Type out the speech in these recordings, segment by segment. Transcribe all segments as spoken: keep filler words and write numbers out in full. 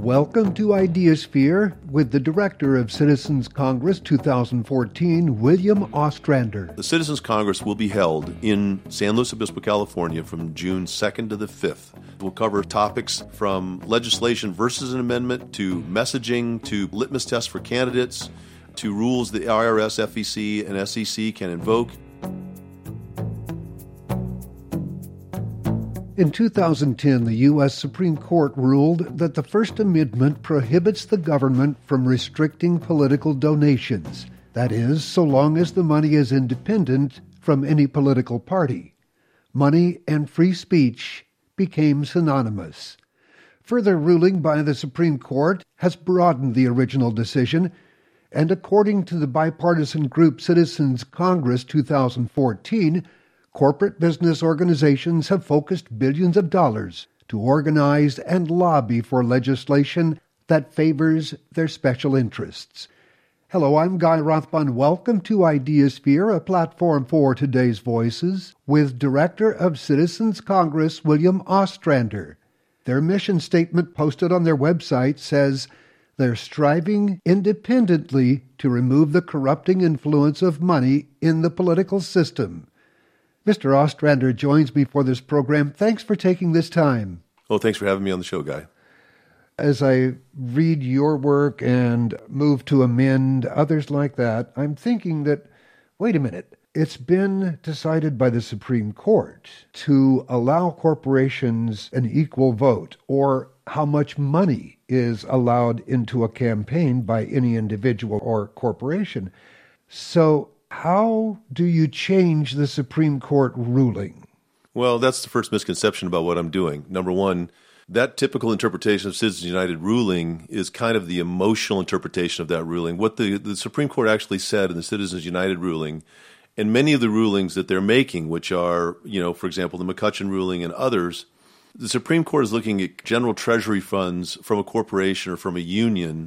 Welcome to Ideasphere with the Director of Citizens Congress twenty fourteen, William Ostrander. The Citizens Congress will be held in San Luis Obispo, California from June second to the fifth. We'll cover topics from legislation versus an amendment to messaging to litmus tests for candidates to rules the I R S, F E C, and S E C can invoke. In two thousand ten, the U S Supreme Court ruled that the First Amendment prohibits the government from restricting political donations. That is, so long as the money is independent from any political party. Money and free speech became synonymous. Further ruling by the Supreme Court has broadened the original decision, and according to the bipartisan group Citizens Congress twenty fourteen, corporate business organizations have focused billions of dollars to organize and lobby for legislation that favors their special interests. Hello, I'm Guy Rothbun. Welcome to Ideasphere, a platform for today's voices, with Director of Citizens Congress, William Ostrander. Their mission statement posted on their website says they're striving independently to remove the corrupting influence of money in the political system. Mister Ostrander joins me for this program. Thanks for taking this time. Oh, thanks for having me on the show, Guy. As I read your work and move to amend others like that, I'm thinking that, wait a minute, it's been decided by the Supreme Court to allow corporations an equal vote, or how much money is allowed into a campaign by any individual or corporation. So how do you change the Supreme Court ruling? Well, that's the first misconception about what I'm doing. Number one, that typical interpretation of Citizens United ruling is kind of the emotional interpretation of that ruling. What the, the Supreme Court actually said in the Citizens United ruling, and many of the rulings that they're making, which are, you know, for example, the McCutcheon ruling and others, the Supreme Court is looking at general treasury funds from a corporation or from a union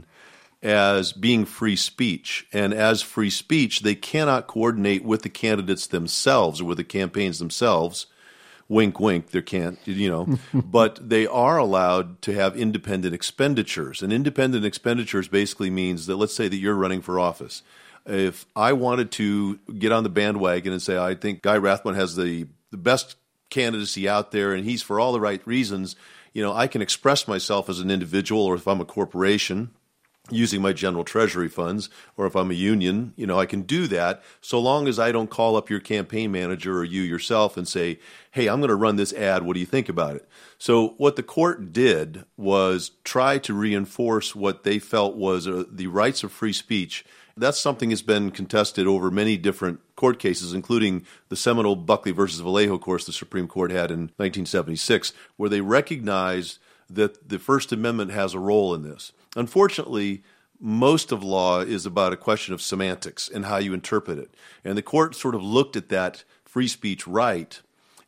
as being free speech. And as free speech, they cannot coordinate with the candidates themselves or with the campaigns themselves. Wink, wink, they can't, you know. But they are allowed to have independent expenditures. And independent expenditures basically means that, let's say that you're running for office. If I wanted to get on the bandwagon and say, I think Guy Rothbun has the, the best candidacy out there and he's for all the right reasons, you know, I can express myself as an individual, or if I'm a corporation, using my general treasury funds, or if I'm a union, you know, I can do that so long as I don't call up your campaign manager or you yourself and say, hey, I'm going to run this ad. What do you think about it? So what the court did was try to reinforce what they felt was uh, the rights of free speech. That's something that's been contested over many different court cases, including the seminal Buckley versus Vallejo case the Supreme Court had in nineteen seventy-six, where they recognized that the First Amendment has a role in this. Unfortunately, most of law is about a question of semantics and how you interpret it. And the court sort of looked at that free speech right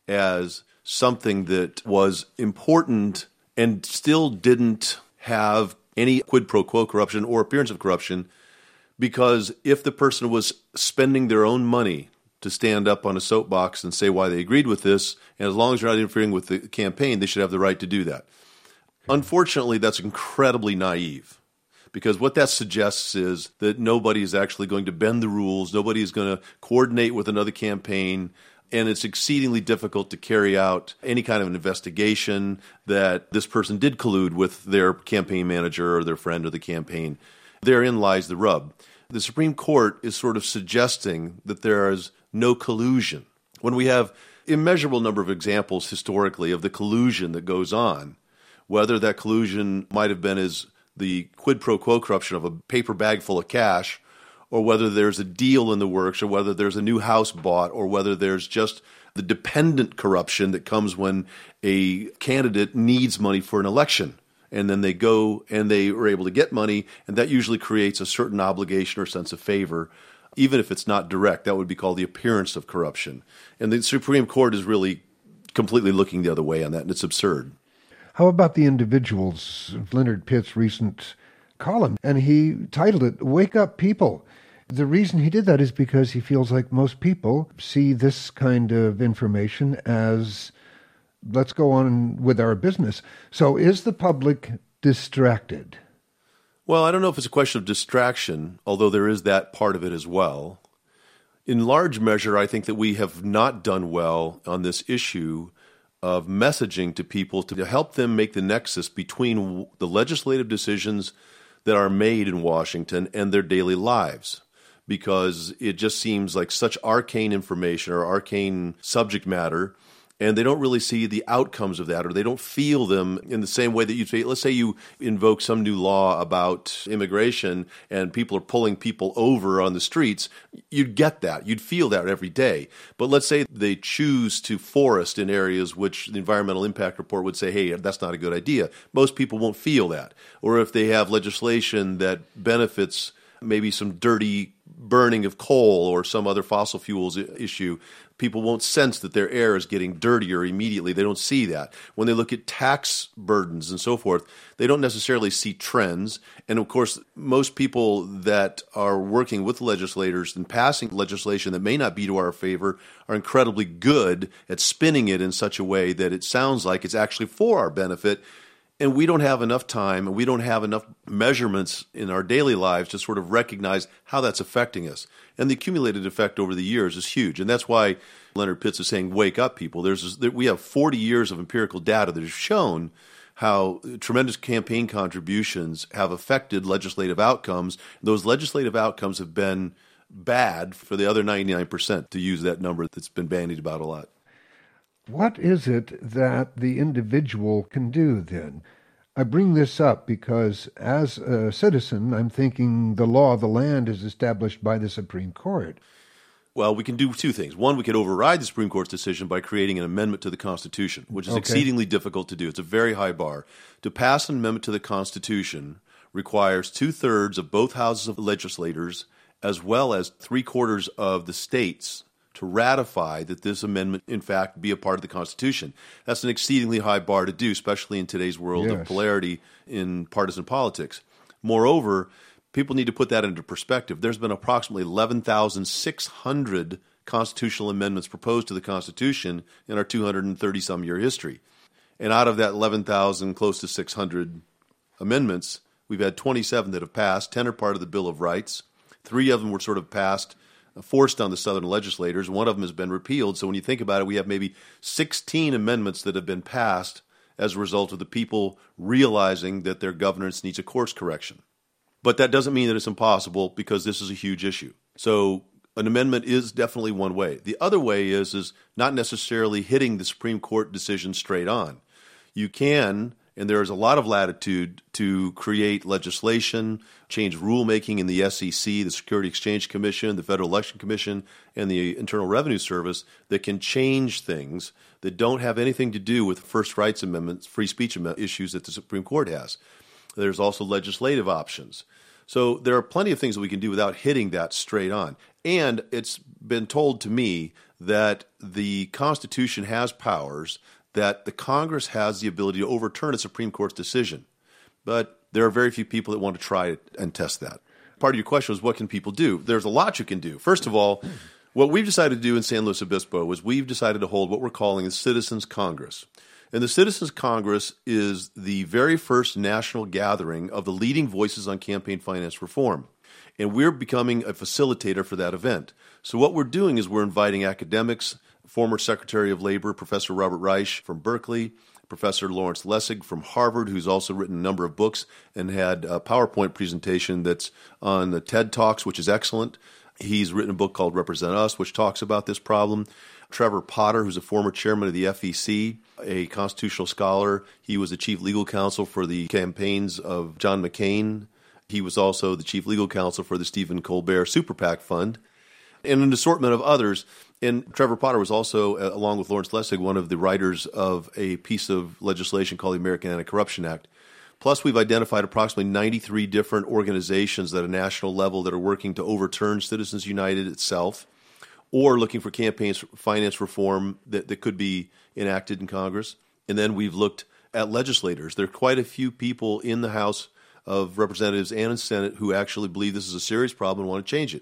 as something that was important and still didn't have any quid pro quo corruption or appearance of corruption, because if the person was spending their own money to stand up on a soapbox and say why they agreed with this, and as long as you're not interfering with the campaign, they should have the right to do that. Unfortunately, that's incredibly naive, because what that suggests is that nobody is actually going to bend the rules, nobody is going to coordinate with another campaign, and it's exceedingly difficult to carry out any kind of an investigation that this person did collude with their campaign manager or their friend or the campaign. Therein lies the rub. The Supreme Court is sort of suggesting that there is no collusion. When we have immeasurable number of examples historically of the collusion that goes on, whether that collusion might have been as the quid pro quo corruption of a paper bag full of cash, or whether there's a deal in the works, or whether there's a new house bought, or whether there's just the dependent corruption that comes when a candidate needs money for an election. And then they go and they are able to get money, and that usually creates a certain obligation or sense of favor. Even if it's not direct, that would be called the appearance of corruption. And the Supreme Court is really completely looking the other way on that, and it's absurd. How about the individuals? Leonard Pitt's recent column, and he titled it, Wake Up People. The reason he did that is because he feels like most people see this kind of information as, let's go on with our business. So is the public distracted? Well, I don't know if it's a question of distraction, although there is that part of it as well. In large measure, I think that we have not done well on this issue of messaging to people to help them make the nexus between the legislative decisions that are made in Washington and their daily lives, because it just seems like such arcane information or arcane subject matter, and they don't really see the outcomes of that, or they don't feel them in the same way that you say. Let's say you invoke some new law about immigration and people are pulling people over on the streets. You'd get that. You'd feel that every day. But let's say they choose to forest in areas which the environmental impact report would say, hey, that's not a good idea. Most people won't feel that. Or if they have legislation that benefits maybe some dirty burning of coal or some other fossil fuels issue, people won't sense that their air is getting dirtier immediately. They don't see that. When they look at tax burdens and so forth, they don't necessarily see trends. And of course, most people that are working with legislators and passing legislation that may not be to our favor are incredibly good at spinning it in such a way that it sounds like it's actually for our benefit. And we don't have enough time and we don't have enough measurements in our daily lives to sort of recognize how that's affecting us. And the accumulated effect over the years is huge. And that's why Leonard Pitts is saying, wake up, people. There's We have forty years of empirical data that has shown how tremendous campaign contributions have affected legislative outcomes. Those legislative outcomes have been bad for the other ninety-nine percent, to use that number that's been bandied about a lot. What is it that the individual can do then? I bring this up because as a citizen, I'm thinking the law of the land is established by the Supreme Court. Well, we can do two things. One, we could override the Supreme Court's decision by creating an amendment to the Constitution, which is okay. exceedingly difficult to do. It's a very high bar. To pass an amendment to the Constitution requires two-thirds of both houses of legislators as well as three-quarters of the states to ratify that this amendment, in fact, be a part of the Constitution. That's an exceedingly high bar to do, especially in today's world yes. of polarity in partisan politics. Moreover, people need to put that into perspective. There's been approximately eleven thousand six hundred constitutional amendments proposed to the Constitution in our two hundred thirty-some year history. And out of that eleven thousand, close to six hundred amendments, we've had twenty-seven that have passed. ten are part of the Bill of Rights. Three of them were sort of passed forced on the Southern legislators. One of them has been repealed. So when you think about it, we have maybe sixteen amendments that have been passed as a result of the people realizing that their governance needs a course correction. But that doesn't mean that it's impossible, because this is a huge issue. So an amendment is definitely one way. The other way is, is not necessarily hitting the Supreme Court decision straight on. You can, and there is a lot of latitude to create legislation, change rulemaking in the S E C, the Security Exchange Commission, the Federal Election Commission, and the Internal Revenue Service that can change things that don't have anything to do with first rights amendments, free speech amendment issues that the Supreme Court has. There's also legislative options. So there are plenty of things that we can do without hitting that straight on. And it's been told to me that the Constitution has powers, that the Congress has the ability to overturn a Supreme Court's decision. But there are very few people that want to try and test that. Part of your question was, what can people do? There's a lot you can do. First of all, what we've decided to do in San Luis Obispo is we've decided to hold what we're calling the Citizens Congress. And the Citizens Congress is the very first national gathering of the leading voices on campaign finance reform. And we're becoming a facilitator for that event. So what we're doing is we're inviting academics, former Secretary of Labor, Professor Robert Reich from Berkeley, Professor Lawrence Lessig from Harvard, who's also written a number of books and had a PowerPoint presentation that's on the TED Talks, which is excellent. He's written a book called Represent Us, which talks about this problem. Trevor Potter, who's a former chairman of the F E C, a constitutional scholar. He was the chief legal counsel for the campaigns of John McCain. He was also the chief legal counsel for the Stephen Colbert Super PAC Fund, and an assortment of others. And Trevor Potter was also, uh, along with Lawrence Lessig, one of the writers of a piece of legislation called the American Anti-Corruption Act. Plus, we've identified approximately ninety-three different organizations at a national level that are working to overturn Citizens United itself, or looking for campaign finance reform that, that could be enacted in Congress. And then we've looked at legislators. There are quite a few people in the House of Representatives and in Senate who actually believe this is a serious problem and want to change it.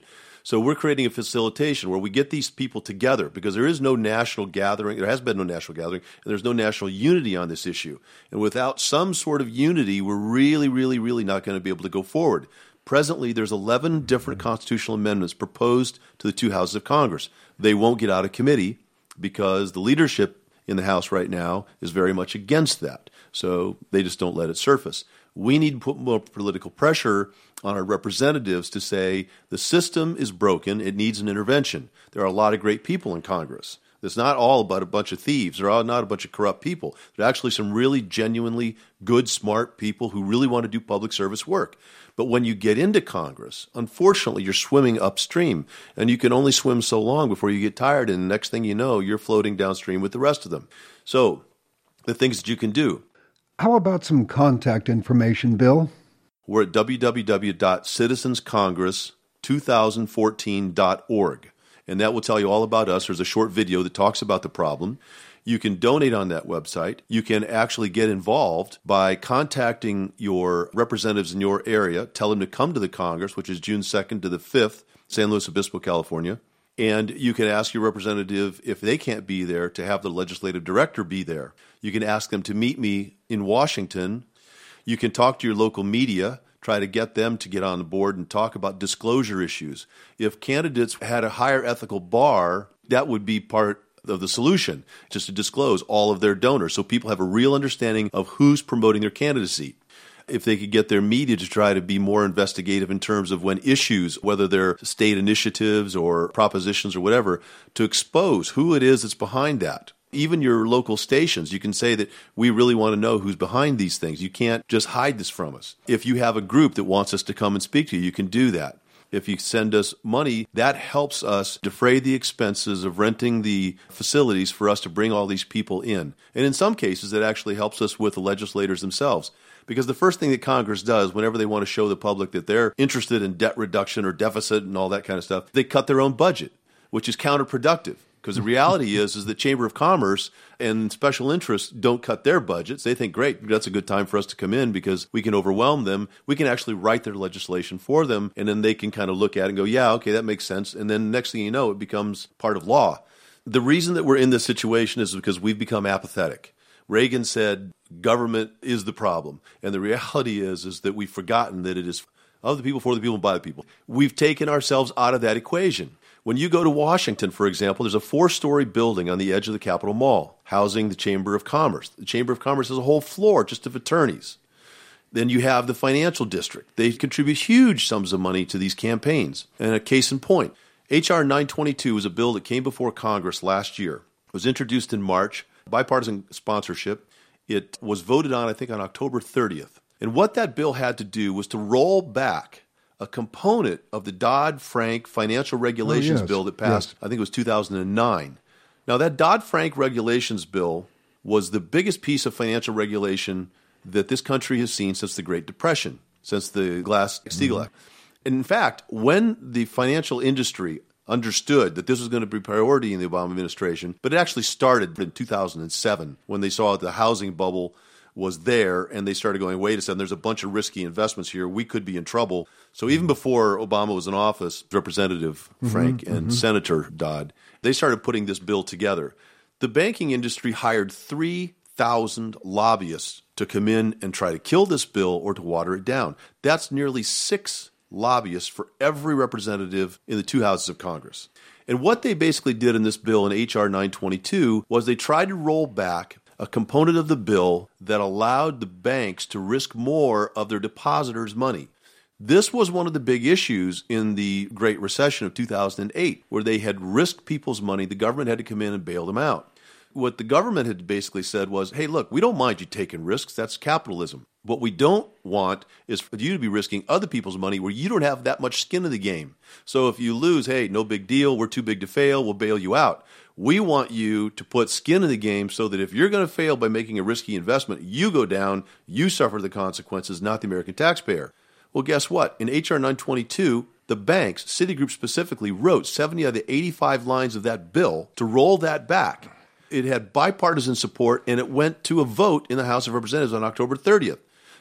So we're creating a facilitation where we get these people together because there is no national gathering. There has been no national gathering, and there's no national unity on this issue. And without some sort of unity, we're really, really, really not going to be able to go forward. Presently, there's eleven different constitutional amendments proposed to the two houses of Congress. They won't get out of committee because the leadership in the House right now is very much against that. So they just don't let it surface. We need to put more political pressure on our representatives to say the system is broken, it needs an intervention. There are a lot of great people in Congress. It's not all about a bunch of thieves. They're all not a bunch of corrupt people. There are actually some really genuinely good, smart people who really want to do public service work. But when you get into Congress, unfortunately, you're swimming upstream, and you can only swim so long before you get tired, and the next thing you know, you're floating downstream with the rest of them. So the things that you can do. How about some contact information, Bill? We're at w w w dot citizens congress two thousand fourteen dot org, and that will tell you all about us. There's a short video that talks about the problem. You can donate on that website. You can actually get involved by contacting your representatives in your area. Tell them to come to the Congress, which is June second to the fifth, San Luis Obispo, California. And you can ask your representative, if they can't be there, to have the legislative director be there. You can ask them to meet me in Washington. You can talk to your local media, try to get them to get on the board and talk about disclosure issues. If candidates had a higher ethical bar, that would be part of the solution, just to disclose all of their donors so people have a real understanding of who's promoting their candidacy. If they could get their media to try to be more investigative in terms of when issues, whether they're state initiatives or propositions or whatever, to expose who it is that's behind that. Even your local stations, you can say that we really want to know who's behind these things. You can't just hide this from us. If you have a group that wants us to come and speak to you, you can do that. If you send us money, that helps us defray the expenses of renting the facilities for us to bring all these people in. And in some cases, it actually helps us with the legislators themselves. Because the first thing that Congress does whenever they want to show the public that they're interested in debt reduction or deficit and all that kind of stuff, they cut their own budget, which is counterproductive. Because the reality is, is the Chamber of Commerce and special interests don't cut their budgets. They think, great, that's a good time for us to come in because we can overwhelm them. We can actually write their legislation for them, and then they can kind of look at it and go, yeah, okay, that makes sense. And then next thing you know, it becomes part of law. The reason that we're in this situation is because we've become apathetic. Reagan said government is the problem. And the reality is, is that we've forgotten that it is of the people, for the people, and by the people. We've taken ourselves out of that equation. When you go to Washington, for example, there's a four-story building on the edge of the Capitol Mall housing the Chamber of Commerce. The Chamber of Commerce has a whole floor just of attorneys. Then you have the financial district. They contribute huge sums of money to these campaigns. And a case in point, H R nine twenty-two was a bill that came before Congress last year. It was introduced in March, bipartisan sponsorship. It was voted on, I think, on October thirtieth. And what that bill had to do was to roll back a component of the Dodd-Frank financial regulations oh, yes. bill that passed, yes. I think it was two thousand nine. Now, that Dodd-Frank regulations bill was the biggest piece of financial regulation that this country has seen since the Great Depression, since the Glass-Steagall Act. And in fact, when the financial industry understood that this was going to be a priority in the Obama administration, but it actually started in two thousand seven when they saw the housing bubble was there, and they started going, wait a second, there's a bunch of risky investments here. We could be in trouble. So even before Obama was in office, Representative Frank mm-hmm, and mm-hmm. Senator Dodd, they started putting this bill together. The banking industry hired three thousand lobbyists to come in and try to kill this bill or to water it down. That's nearly six lobbyists for every representative in the two houses of Congress. And what they basically did in this bill in H R nine twenty-two was they tried to roll back a component of the bill that allowed the banks to risk more of their depositors' money. This was one of the big issues in the Great Recession of two thousand eight, where they had risked people's money. The government had to come in and bail them out. What the government had basically said was, hey, look, we don't mind you taking risks. That's capitalism. What we don't want is for you to be risking other people's money where you don't have that much skin in the game. So if you lose, hey, no big deal. We're too big to fail. We'll bail you out. We want you to put skin in the game so that if you're going to fail by making a risky investment, you go down, you suffer the consequences, not the American taxpayer. Well, guess what? In H R nine twenty-two, the banks, Citigroup specifically, wrote seventy of the eighty-five lines of that bill to roll that back. It had bipartisan support, and it went to a vote in the House of Representatives on October thirtieth.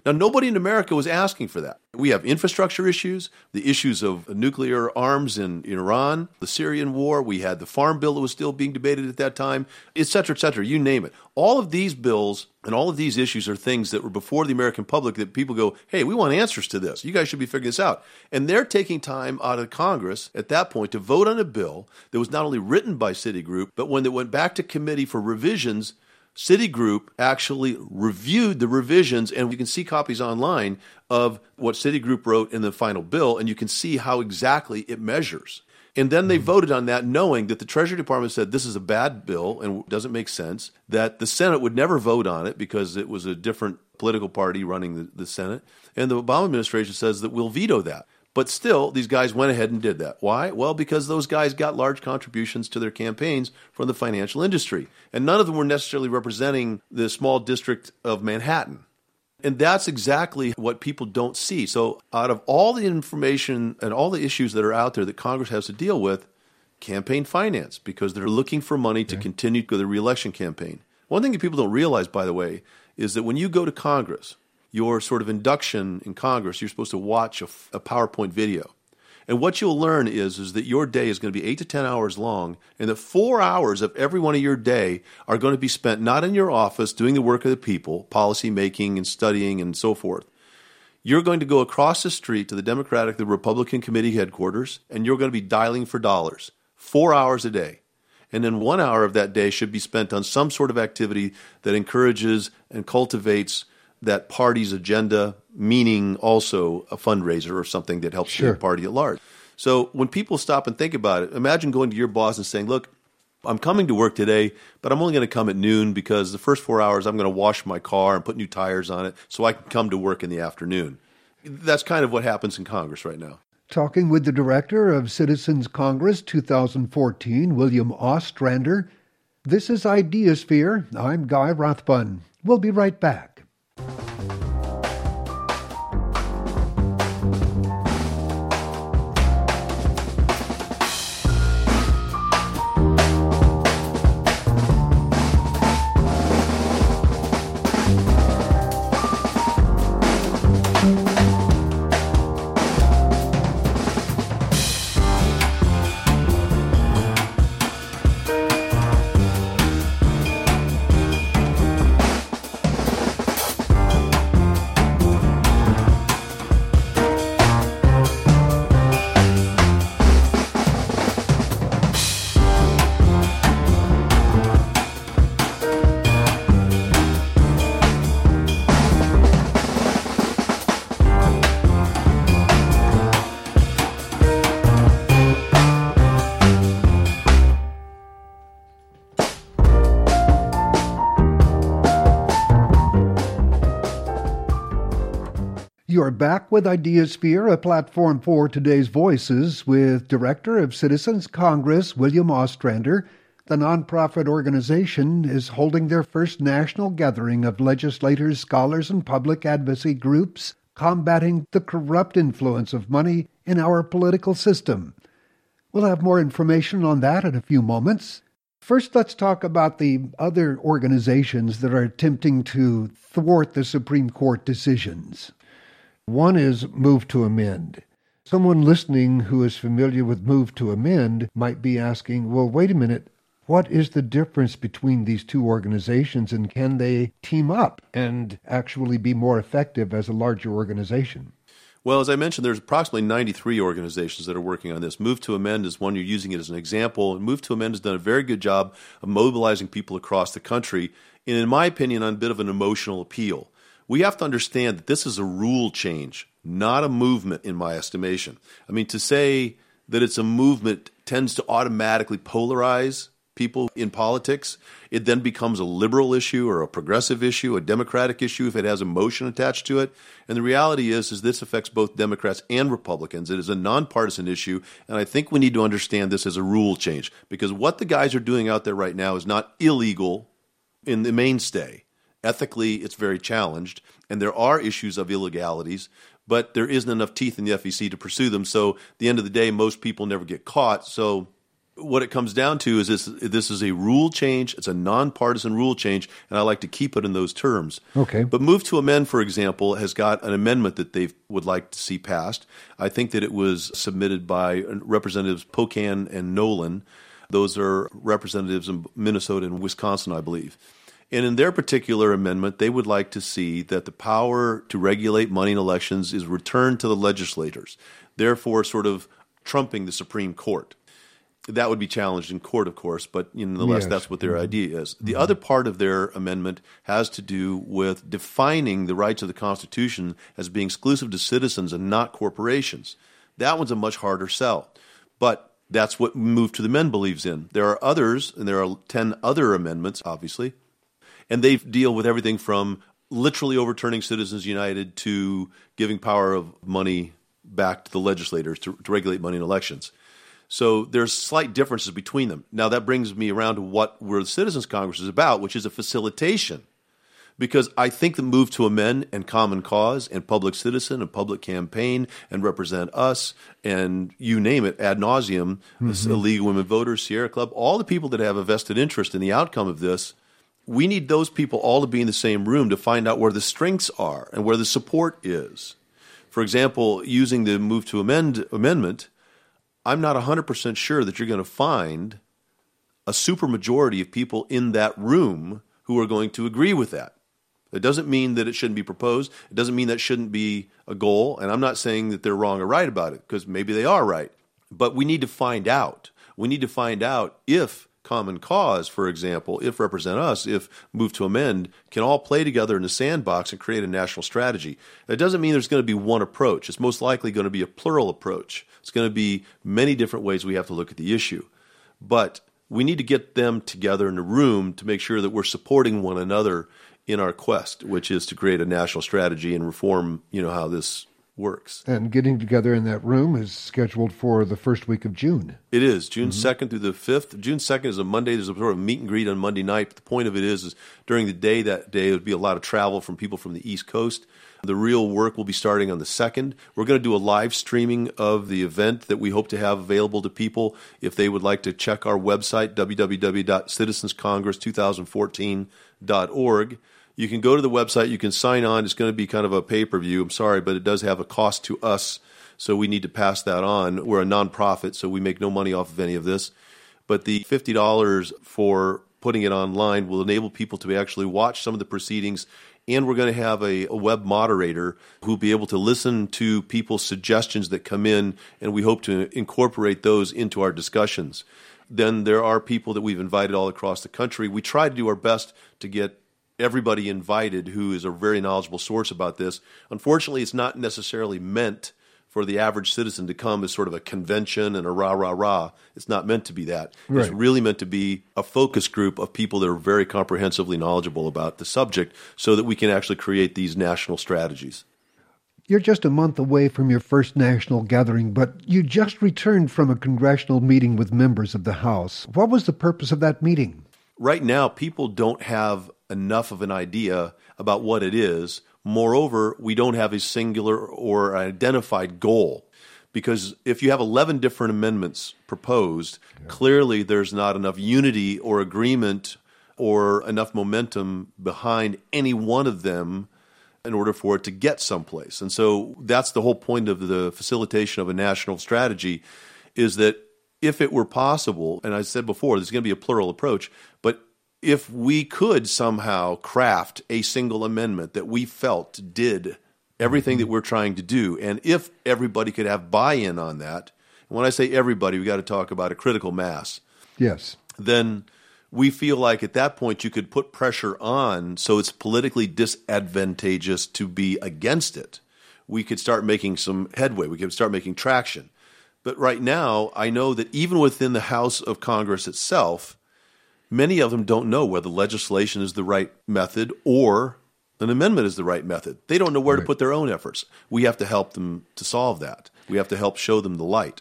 Now, nobody in America was asking for that. We have infrastructure issues, the issues of nuclear arms in, in Iran, the Syrian war. We had the farm bill that was still being debated at that time, et cetera, et cetera, you name it. All of these bills and all of these issues are things that were before the American public that people go, hey, we want answers to this. You guys should be figuring this out. And they're taking time out of Congress at that point to vote on a bill that was not only written by Citigroup, but when it went back to committee for revisions, Citigroup actually reviewed the revisions, and you can see copies online of what Citigroup wrote in the final bill, and you can see how exactly it measures. And then they voted on that knowing that the Treasury Department said this is a bad bill and doesn't make sense, that the Senate would never vote on it because it was a different political party running the, the Senate, and the Obama administration says that we'll veto that. But still, these guys went ahead and did that. Why? Well, because those guys got large contributions to their campaigns from the financial industry. And none of them were necessarily representing the small district of Manhattan. And that's exactly what people don't see. So out of all the information and all the issues that are out there that Congress has to deal with, campaign finance, because they're looking for money to yeah. continue the reelection campaign. One thing that people don't realize, by the way, is that when you go to Congress, your sort of induction in Congress, you're supposed to watch a, a PowerPoint video. And what you'll learn is, is that your day is going to be eight to ten hours long, and that four hours of every one of your day are going to be spent not in your office doing the work of the people, policy making and studying and so forth. You're going to go across the street to the Democratic, the Republican committee headquarters, and you're going to be dialing for dollars, four hours a day. And then one hour of that day should be spent on some sort of activity that encourages and cultivates that party's agenda, meaning also a fundraiser or something that helps sure. the party at large. So when people stop and think about it, imagine going to your boss and saying, look, I'm coming to work today, but I'm only going to come at noon because the first four hours I'm going to wash my car and put new tires on it so I can come to work in the afternoon. That's kind of what happens in Congress right now. Talking with the director of Citizens Congress twenty fourteen, William Ostrander. This is Ideasphere. I'm Guy Rathbun. We'll be right back. You're back with Ideasphere, a platform for today's voices, with Director of Citizens Congress, William Ostrander. The nonprofit organization is holding their first national gathering of legislators, scholars, and public advocacy groups combating the corrupt influence of money in our political system. We'll have more information on that in a few moments. First, let's talk about the other organizations that are attempting to thwart the Supreme Court decisions. One is Move to Amend. Someone listening who is familiar with Move to Amend might be asking, well, wait a minute, what is the difference between these two organizations, and can they team up and actually be more effective as a larger organization? Well, as I mentioned, there's approximately ninety-three organizations that are working on this. Move to Amend is one, you're using it as an example. Move to Amend has done a very good job of mobilizing people across the country, and in my opinion, on a bit of an emotional appeal. We have to understand that this is a rule change, not a movement in my estimation. I mean, to say that it's a movement tends to automatically polarize people in politics. It then becomes a liberal issue or a progressive issue, a Democratic issue if it has emotion attached to it. And the reality is, is this affects both Democrats and Republicans. It is a nonpartisan issue, and I think we need to understand this as a rule change, because what the guys are doing out there right now is not illegal in the mainstay. Ethically, it's very challenged, and there are issues of illegalities, but there isn't enough teeth in the F E C to pursue them. So at the end of the day, most people never get caught. So what it comes down to is this, this is a rule change. It's a nonpartisan rule change, and I like to keep it in those terms. Okay. But Move to Amend, for example, has got an amendment that they would like to see passed. I think that it was submitted by Representatives Pocan and Nolan. Those are representatives in Minnesota and Wisconsin, I believe. And in their particular amendment, they would like to see that the power to regulate money in elections is returned to the legislators, therefore sort of trumping the Supreme Court. That would be challenged in court, of course, but nonetheless, yes. that's what their idea is. The Mm-hmm. other part of their amendment has to do with defining the rights of the Constitution as being exclusive to citizens and not corporations. That one's a much harder sell, but that's what Move to the Amend believes in. There are others, and there are ten other amendments, obviously, and they deal with everything from literally overturning Citizens United to giving power of money back to the legislators to, to regulate money in elections. So there's slight differences between them. Now that brings me around to what where the Citizens Congress is about, which is a facilitation. Because I think the Move to Amend and Common Cause and Public Citizen and Public Campaign and Represent Us and you name it, ad nauseum, mm-hmm. League of Women Voters, Sierra Club, all the people that have a vested interest in the outcome of this, we need those people all to be in the same room to find out where the strengths are and where the support is. For example, using the Move to Amend amendment, I'm not one hundred percent sure that you're going to find a supermajority of people in that room who are going to agree with that. It doesn't mean that it shouldn't be proposed. It doesn't mean that shouldn't be a goal. And I'm not saying that they're wrong or right about it, because maybe they are right. But we need to find out. We need to find out if Common Cause, for example, if Represent Us, if Move to Amend, can all play together in the sandbox and create a national strategy. That doesn't mean there's going to be one approach. It's most likely going to be a plural approach. It's going to be many different ways we have to look at the issue. But we need to get them together in a room to make sure that we're supporting one another in our quest, which is to create a national strategy and reform, you know, how this works. And getting together in that room is scheduled for the first week of June. It is, June mm-hmm. second through the fifth. June second is a Monday. There's a sort of meet and greet on Monday night. But the point of it is, is during the day that day, there would be a lot of travel from people from the East Coast. The real work will be starting on the second. We're going to do a live streaming of the event that we hope to have available to people if they would like to check our website, w w w dot citizens congress twenty fourteen dot org. You can go to the website. You can sign on. It's going to be kind of a pay-per-view. I'm sorry, but it does have a cost to us, so we need to pass that on. We're a nonprofit, so we make no money off of any of this. But the fifty dollars for putting it online will enable people to actually watch some of the proceedings, and we're going to have a, a web moderator who will be able to listen to people's suggestions that come in, and we hope to incorporate those into our discussions. Then there are people that we've invited all across the country. We try to do our best to get everybody invited who is a very knowledgeable source about this. Unfortunately, it's not necessarily meant for the average citizen to come as sort of a convention and a rah-rah-rah. It's not meant to be that. Right. It's really meant to be a focus group of people that are very comprehensively knowledgeable about the subject so that we can actually create these national strategies. You're just a month away from your first national gathering, but you just returned from a congressional meeting with members of the House. What was the purpose of that meeting? Right now, people don't have enough of an idea about what it is. Moreover, we don't have a singular or identified goal. Because if you have eleven different amendments proposed, yeah. clearly there's not enough unity or agreement or enough momentum behind any one of them in order for it to get someplace. And so that's the whole point of the facilitation of a national strategy, is that if it were possible, and I said before, there's going to be a plural approach, but if we could somehow craft a single amendment that we felt did everything that we're trying to do, and if everybody could have buy-in on that, and when I say everybody, we got to talk about a critical mass. Yes. Then we feel like at that point you could put pressure on so it's politically disadvantageous to be against it. We could start making some headway. We could start making traction. But right now, I know that even within the House of Congress itself, many of them don't know whether legislation is the right method or an amendment is the right method. They don't know where right. to put their own efforts. We have to help them to solve that. We have to help show them the light.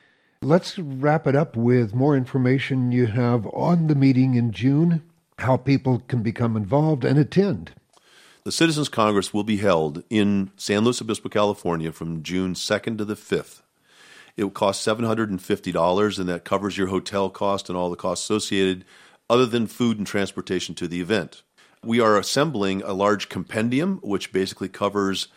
Let's wrap it up with more information you have on the meeting in June, how people can become involved and attend. The Citizens Congress will be held in San Luis Obispo, California from June second to the fifth. It will cost seven hundred fifty dollars, and that covers your hotel cost and all the costs associated, other than food and transportation to the event. We are assembling a large compendium, which basically covers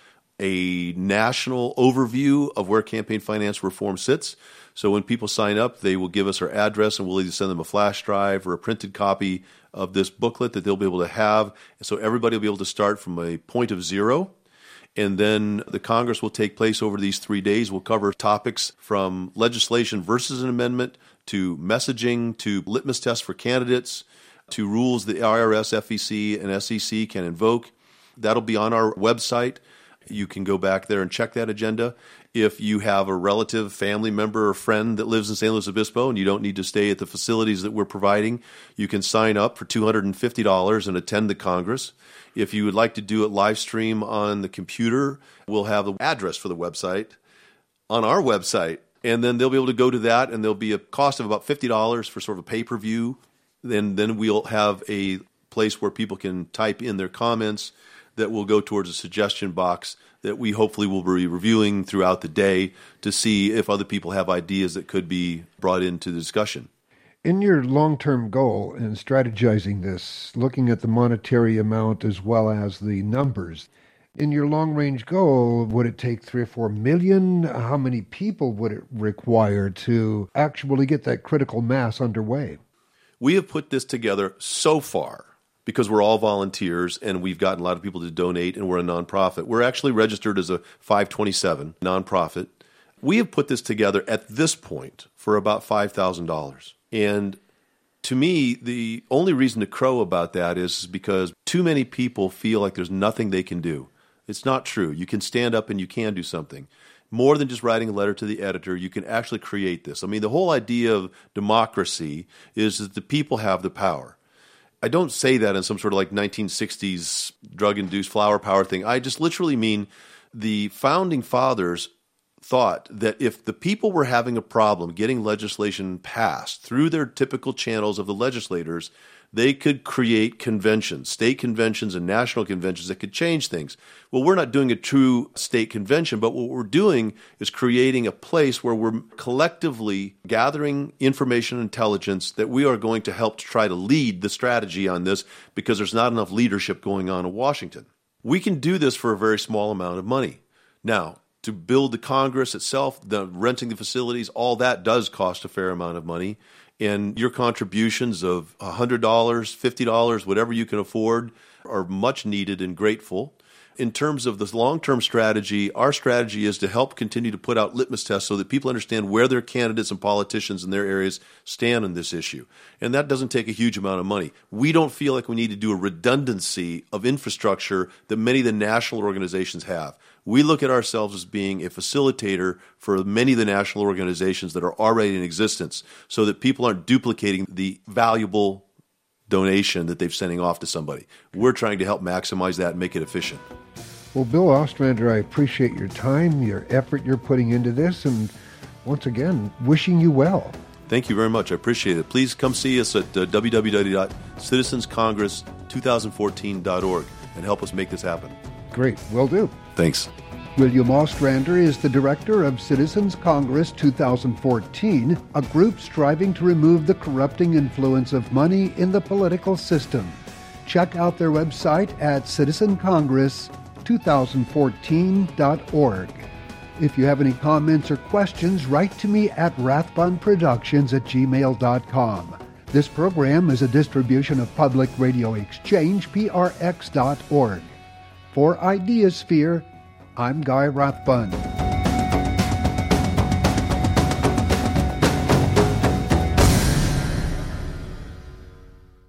a national overview of where campaign finance reform sits. So when people sign up, they will give us our address, and we'll either send them a flash drive or a printed copy of this booklet that they'll be able to have. So everybody will be able to start from a point of zero. And then the Congress will take place over these three days. We'll cover topics from legislation versus an amendment to messaging to litmus tests for candidates to rules the I R S, F E C, and S E C can invoke. That'll be on our website. You can go back there and check that agenda. If you have a relative, family member, or friend that lives in San Luis Obispo and you don't need to stay at the facilities that we're providing, you can sign up for two hundred fifty dollars and attend the Congress. If you would like to do it live stream on the computer, we'll have the address for the website on our website. And then they'll be able to go to that, and there'll be a cost of about fifty dollars for sort of a pay-per-view. Then, then we'll have a place where people can type in their comments that will go towards a suggestion box that we hopefully will be reviewing throughout the day to see if other people have ideas that could be brought into the discussion. In your long-term goal in strategizing this, looking at the monetary amount as well as the numbers, in your long-range goal, would it take three or four million? How many people would it require to actually get that critical mass underway? We have put this together so far because we're all volunteers and we've gotten a lot of people to donate, and we're a nonprofit. We're actually registered as a five twenty-seven nonprofit. We have put this together at this point for about five thousand dollars. And to me, the only reason to crow about that is because too many people feel like there's nothing they can do. It's not true. You can stand up and you can do something. More than just writing a letter to the editor, you can actually create this. I mean, the whole idea of democracy is that the people have the power. I don't say that in some sort of like nineteen sixties drug-induced flower power thing. I just literally mean the founding fathers thought that if the people were having a problem getting legislation passed through their typical channels of the legislators, they could create conventions, state conventions and national conventions that could change things. Well, we're not doing a true state convention, but what we're doing is creating a place where we're collectively gathering information and intelligence that we are going to help to try to lead the strategy on this, because there's not enough leadership going on in Washington. We can do this for a very small amount of money. Now, to build the Congress itself, the renting the facilities, all that does cost a fair amount of money. And your contributions of one hundred dollars, fifty dollars, whatever you can afford, are much needed and grateful. In terms of this long-term strategy, our strategy is to help continue to put out litmus tests so that people understand where their candidates and politicians in their areas stand on this issue. And that doesn't take a huge amount of money. We don't feel like we need to do a redundancy of infrastructure that many of the national organizations have. We look at ourselves as being a facilitator for many of the national organizations that are already in existence, so that people aren't duplicating the valuable donation that they're sending off to somebody. We're trying to help maximize that and make it efficient. Well, Bill Ostrander, I appreciate your time, your effort you're putting into this, and once again, wishing you well. Thank you very much. I appreciate it. Please come see us at uh, w w w dot citizens congress twenty fourteen dot org and help us make this happen. Great. Will do. Thanks. William Ostrander is the director of Citizens Congress twenty fourteen, a group striving to remove the corrupting influence of money in the political system. Check out their website at citizen congress twenty fourteen dot org. If you have any comments or questions, write to me at rathbunproductions at gmail dot com. This program is a distribution of Public Radio Exchange, P R X dot org. For Ideasphere, I'm Guy Rathbun.